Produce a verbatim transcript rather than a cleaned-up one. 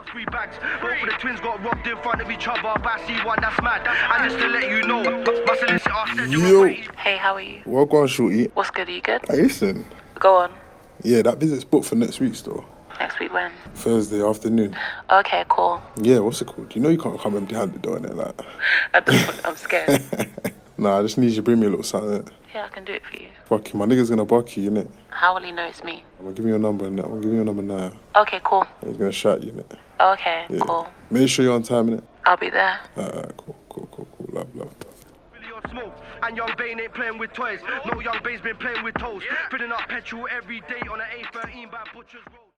Three bags. Both of the twins got robbed in front of each other. But I see one that's mad. And just to let you know, my solicitor said you Yo. were Hey, how are you? What go on, shorty? What's good? Are you good? Hey, listen. Go on. Yeah, that visit's booked for next week still. Next week when? Thursday afternoon. Okay, cool. Yeah, what's it called? You know you can't come empty handed though, innit? Like. At this point, I'm scared. Nah, I just need you to bring me a little something, innit? Yeah, I can do it for you. Fuck you, my nigga's gonna buck you, innit? How will he know it's me? I'm gonna give you your number, innit? I'm gonna give you your number now. Okay, cool. He's gonna shout you, innit? Okay, Yeah. cool. Make sure you're on time, innit? I'll be there. Alright, cool, cool, cool, cool. Love, love, love. really on smoke. And young Bane ain't playing with toys. No young Bane's been playing with toes. Filling up petrol every day on an A thirteen by Butcher's Road.